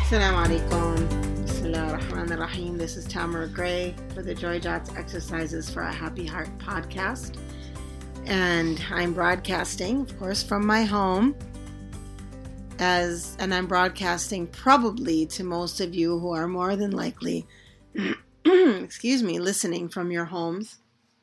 Assalamu alaikum. Bismillah ar-Rahman ar-Rahim. This is Tamara Gray for the Joy Dots Exercises for a Happy Heart podcast. And I'm broadcasting, of course, from my home. And I'm broadcasting probably to most of you who are more than likely, listening from your homes.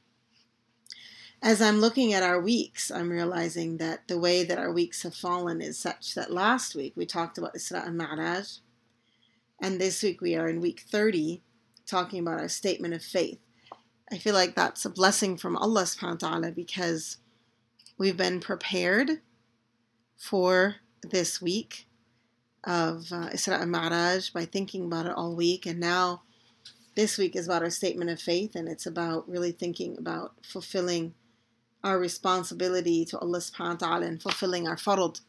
As I'm looking at our weeks, I'm realizing that the way that our weeks have fallen is such that last week we talked about Isra and Mi'raj. And this week we are in week 30, talking about our statement of faith. I feel like that's a blessing from Allah subhanahu wa ta'ala because we've been prepared for this week of Isra and Mi'raj by thinking about it all week. And now this week is about our statement of faith, and it's about really thinking about fulfilling our responsibility to Allah subhanahu wa ta'ala and fulfilling our farad.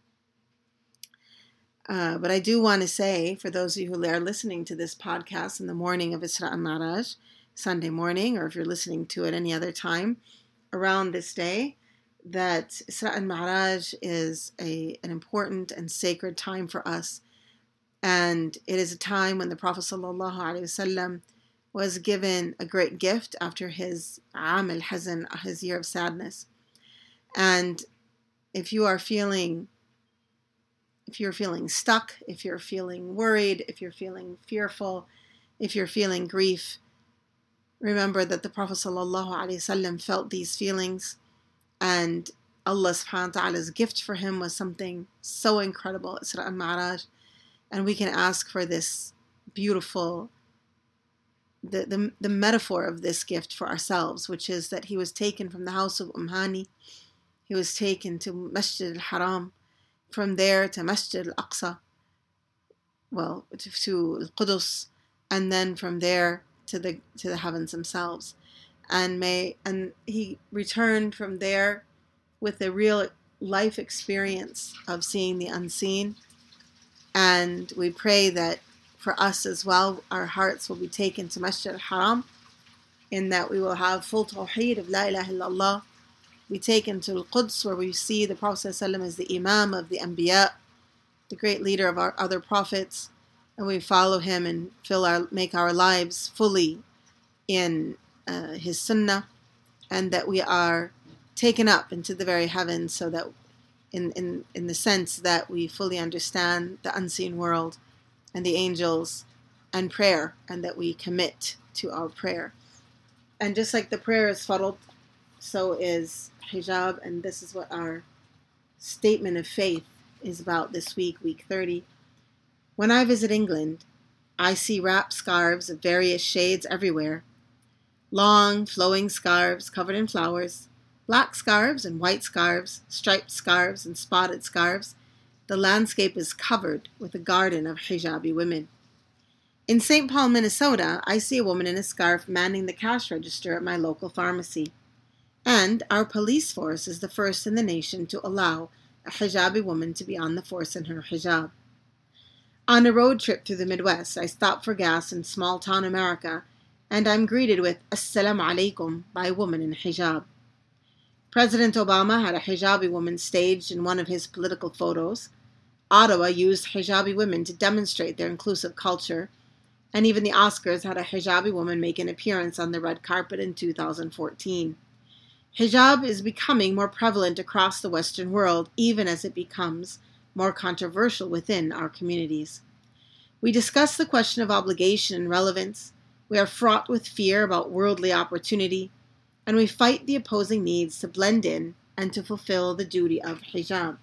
But I do want to say, for those of you who are listening to this podcast in the morning of Isra and Mi'raj, Sunday morning, or if you're listening to it any other time around this day, that Isra and Mi'raj is an important and sacred time for us. And it is a time when the Prophet ﷺ was given a great gift after his Aam al-Hazn, his year of sadness. And if you're feeling stuck, if you're feeling worried, if you're feeling fearful, if you're feeling grief, remember that the Prophet ﷺ felt these feelings, and Allah subhanahu wa ta'ala's gift for him was something so incredible, Isra and Mi'raj. And we can ask for this beautiful, the metaphor of this gift for ourselves, which is that he was taken from the house of Hani, he was taken to Masjid al-Haram, from there to Masjid al-Aqsa, to al-Qudus, and then from there to the heavens themselves. And he returned from there with a real life experience of seeing the unseen. And we pray that for us as well, our hearts will be taken to Masjid al-Haram, in that we will have full tawheed of La ilaha illallah. We take to Al-Quds, where we see the Prophet ﷺ as the Imam of the Anbiya, the great leader of our other prophets, and we follow him and make our lives fully in his Sunnah, and that we are taken up into the very heavens, so that in the sense that we fully understand the unseen world and the angels and prayer, and that we commit to our prayer. And just like the prayer is farad, so is hijab, and this is what our statement of faith is about this week, week 30. When I visit England, I see wrapped scarves of various shades everywhere. Long, flowing scarves covered in flowers, black scarves and white scarves, striped scarves and spotted scarves. The landscape is covered with a garden of hijabi women. In St. Paul, Minnesota, I see a woman in a scarf manning the cash register at my local pharmacy. And our police force is the first in the nation to allow a hijabi woman to be on the force in her hijab. On a road trip through the Midwest, I stop for gas in small-town America, and I'm greeted with Assalamu alaikum by a woman in hijab. President Obama had a hijabi woman staged in one of his political photos. Ottawa used hijabi women to demonstrate their inclusive culture, and even the Oscars had a hijabi woman make an appearance on the red carpet in 2014. Hijab is becoming more prevalent across the Western world, even as it becomes more controversial within our communities. We discuss the question of obligation and relevance. We are fraught with fear about worldly opportunity, and we fight the opposing needs to blend in and to fulfill the duty of hijab.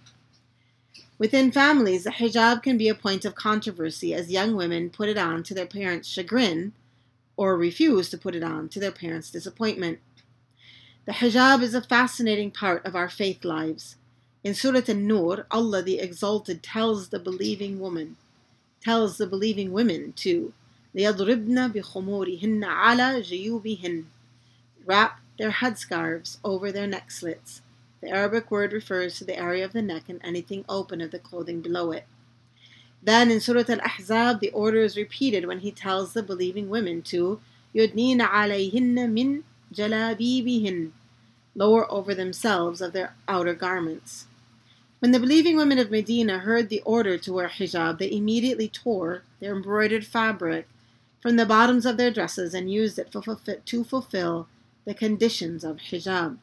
Within families, the hijab can be a point of controversy as young women put it on to their parents' chagrin or refuse to put it on to their parents' disappointment. The hijab is a fascinating part of our faith lives. In Surah An-Nur, Allah the Exalted tells the believing women to لِيَضْرِبْنَ بِخُمُورِهِنَّ عَلَى جُيُوبِهِنَّ, wrap their headscarves over their neck slits. The Arabic word refers to the area of the neck and anything open of the clothing below it. Then in Surah Al-Ahzab, the order is repeated when he tells the believing women to يُدْنِينَ عَلَيْهِنَّ مِنْ جَلَابِيبِهِنَّ, lower over themselves of their outer garments. When the believing women of Medina heard the order to wear hijab, they immediately tore their embroidered fabric from the bottoms of their dresses and used it to fulfill the conditions of hijab.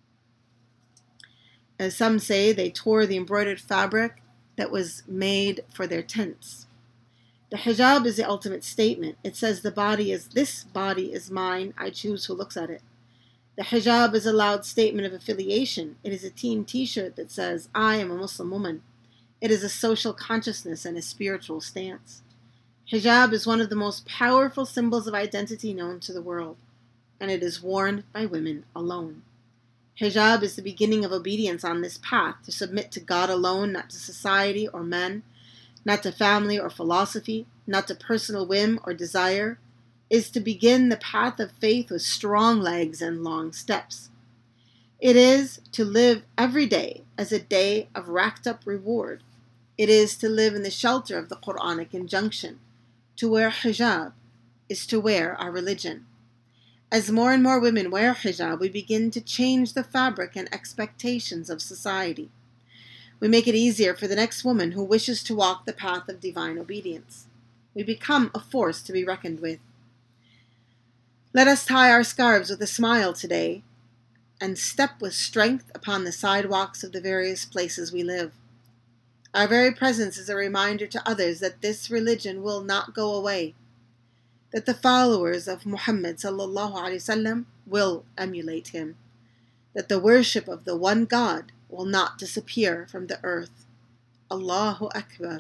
As some say, they tore the embroidered fabric that was made for their tents. The hijab is the ultimate statement. It says this body is mine, I choose who looks at it. The hijab is a loud statement of affiliation. It is a team t-shirt that says, I am a Muslim woman. It is a social consciousness and a spiritual stance. Hijab is one of the most powerful symbols of identity known to the world, and it is worn by women alone. Hijab is the beginning of obedience on this path, to submit to God alone, not to society or men, not to family or philosophy, not to personal whim or desire, is to begin the path of faith with strong legs and long steps. It is to live every day as a day of racked up reward. It is to live in the shelter of the Quranic injunction. To wear hijab is to wear our religion. As more and more women wear hijab, we begin to change the fabric and expectations of society. We make it easier for the next woman who wishes to walk the path of divine obedience. We become a force to be reckoned with. Let us tie our scarves with a smile today and step with strength upon the sidewalks of the various places we live. Our very presence is a reminder to others that this religion will not go away, that the followers of Muhammad sallallahu alaihi wasallam will emulate him, that the worship of the one God will not disappear from the earth. Allahu Akbar.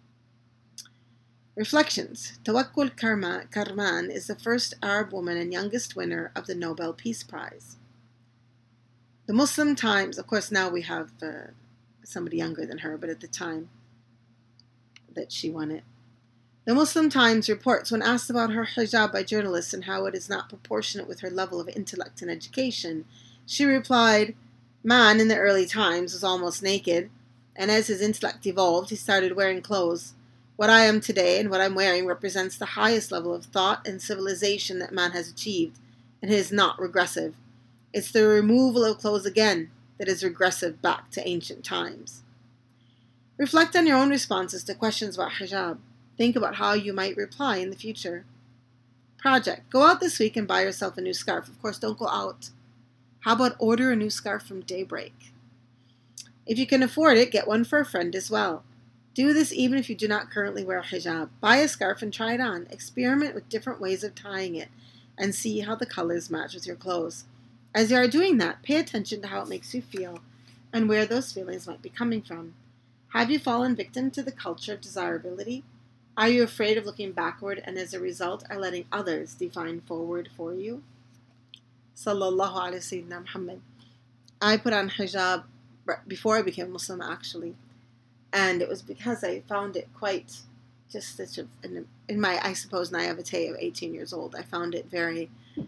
Reflections. Tawakkul Karman is the first Arab woman and youngest winner of the Nobel Peace Prize. The Muslim Times, of course now we have somebody younger than her, but at the time that she won it. The Muslim Times reports, when asked about her hijab by journalists and how it is not proportionate with her level of intellect and education, she replied, man in the early times was almost naked, and as his intellect evolved, he started wearing clothes. What I am today and what I'm wearing represents the highest level of thought and civilization that man has achieved, and it is not regressive. It's the removal of clothes again that is regressive back to ancient times. Reflect on your own responses to questions about hijab. Think about how you might reply in the future. Project. Go out this week and buy yourself a new scarf. Of course, don't go out. How about order a new scarf from Daybreak? If you can afford it, get one for a friend as well. Do this even if you do not currently wear a hijab. Buy a scarf and try it on. Experiment with different ways of tying it and see how the colors match with your clothes. As you are doing that, pay attention to how it makes you feel and where those feelings might be coming from. Have you fallen victim to the culture of desirability? Are you afraid of looking backward and as a result are letting others define forward for you? Sallallahu alaihi wasallam Muhammad. I put on hijab before I became Muslim actually. And it was because I found it quite just such in my, I suppose, naivete of 18 years old, I found it very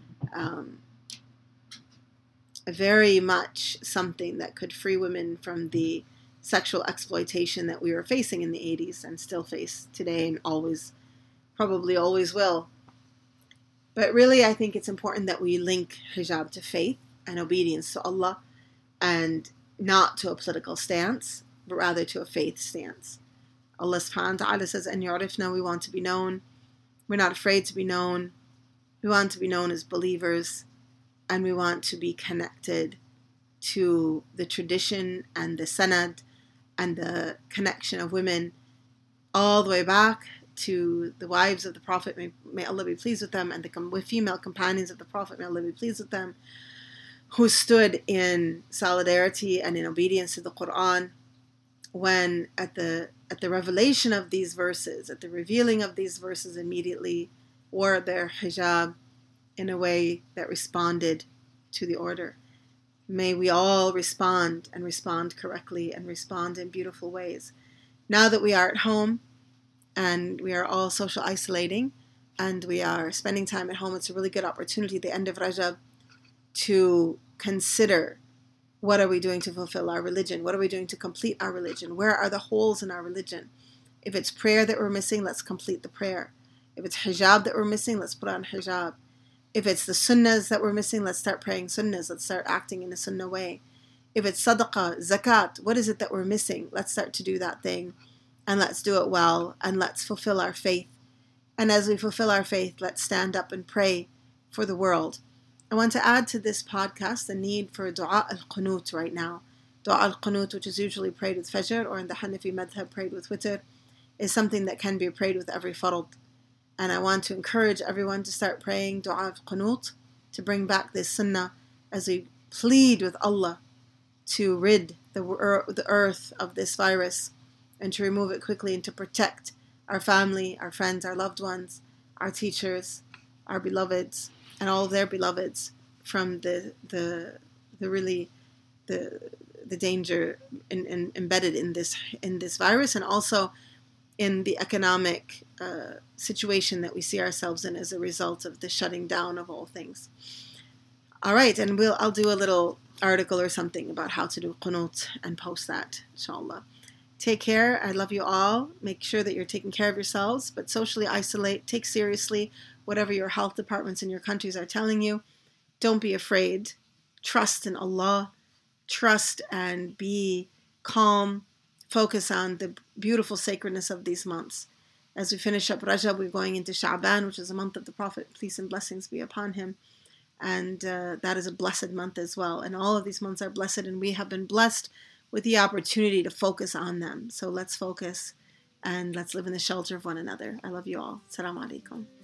much something that could free women from the sexual exploitation that we were facing in the 80s and still face today and probably always will. But really, I think it's important that we link hijab to faith and obedience to Allah and not to a political stance, but rather to a faith stance. Allah subhanahu wa ta'ala says, "And yu'rifna," we want to be known. We're not afraid to be known. We want to be known as believers, and we want to be connected to the tradition and the sanad and the connection of women all the way back to the wives of the Prophet, may Allah be pleased with them, and the female companions of the Prophet, may Allah be pleased with them, who stood in solidarity and in obedience to the Quran when at the revelation of these verses, at the revealing of these verses, immediately wore their hijab in a way that responded to the order. May we all respond and respond correctly and respond in beautiful ways. Now that we are at home and we are all social isolating and we are spending time at home, it's a really good opportunity at the end of Rajab to consider, what are we doing to fulfill our religion? What are we doing to complete our religion? Where are the holes in our religion? If it's prayer that we're missing, let's complete the prayer. If it's hijab that we're missing, let's put on hijab. If it's the sunnahs that we're missing, let's start praying sunnahs. Let's start acting in a sunnah way. If it's sadaqah, zakat, what is it that we're missing? Let's start to do that thing, and let's do it well, and let's fulfill our faith. And as we fulfill our faith, let's stand up and pray for the world. I want to add to this podcast the need for dua al-qunut right now. Dua al-qunut, which is usually prayed with fajr, or in the Hanafi madhab prayed with witr, is something that can be prayed with every fard. And I want to encourage everyone to start praying dua al-qunut, to bring back this sunnah as we plead with Allah to rid the earth of this virus and to remove it quickly, and to protect our family, our friends, our loved ones, our teachers, our beloveds, and all of their beloveds from the danger embedded in this virus, and also in the economic situation that we see ourselves in as a result of the shutting down of all things. All right, and I'll do a little article or something about how to do qunut and post that, inshallah. Take care. I love you all. Make sure that you're taking care of yourselves, but socially isolate. Take seriously whatever your health departments in your countries are telling you. Don't be afraid. Trust in Allah. Trust and be calm. Focus on the beautiful sacredness of these months. As we finish up Rajab, we're going into Sha'ban, which is a month of the Prophet. Peace and blessings be upon him. And that is a blessed month as well. And all of these months are blessed, and we have been blessed with the opportunity to focus on them. So let's focus, and let's live in the shelter of one another. I love you all. Assalamu alaikum.